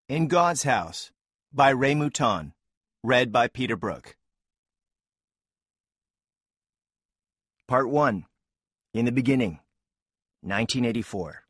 In God's House by Ray Mouton. Read by Peter Brook. Part 1. In the Beginning, 1984.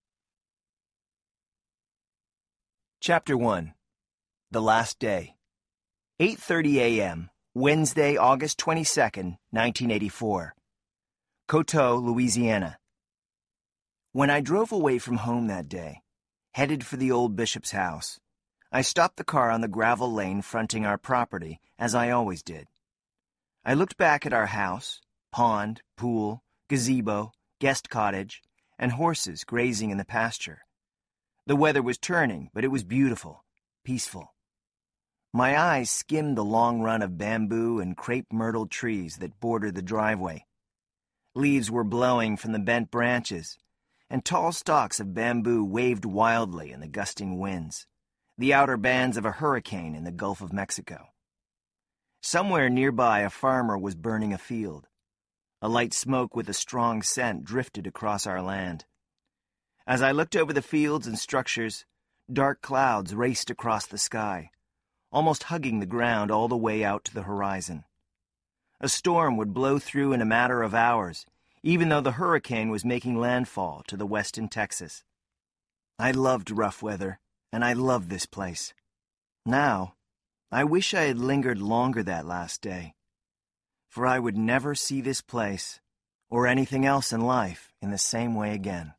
Chapter 1. The Last Day. 8:30 a.m., Wednesday, August 22nd, 1984. Coteau, Louisiana. When I drove away from home that day, headed for the old bishop's house, I stopped the car on the gravel lane fronting our property, as I always did. I looked back at our house, pond, pool, gazebo, guest cottage, and horses grazing in the pasture. The weather was turning, but it was beautiful, peaceful. My eyes skimmed the long run of bamboo and crepe myrtle trees that bordered the driveway. Leaves were blowing from the bent branches, and tall stalks of bamboo waved wildly in the gusting winds, the outer bands of a hurricane in the Gulf of Mexico. Somewhere nearby, a farmer was burning a field. A light smoke with a strong scent drifted across our land. As I looked over the fields and structures, dark clouds raced across the sky, almost hugging the ground all the way out to the horizon. A storm would blow through in a matter of hours, even though the hurricane was making landfall to the west in Texas. I loved rough weather, and I loved this place. Now, I wish I had lingered longer that last day, for I would never see this place, or anything else in life, in the same way again.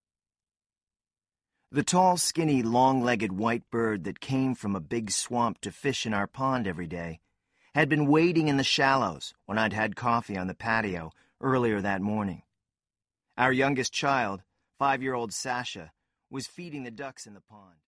The tall, skinny, long-legged white bird that came from a big swamp to fish in our pond every day had been wading in the shallows when I'd had coffee on the patio earlier that morning. Our youngest child, 5-year-old Sasha, was feeding the ducks in the pond.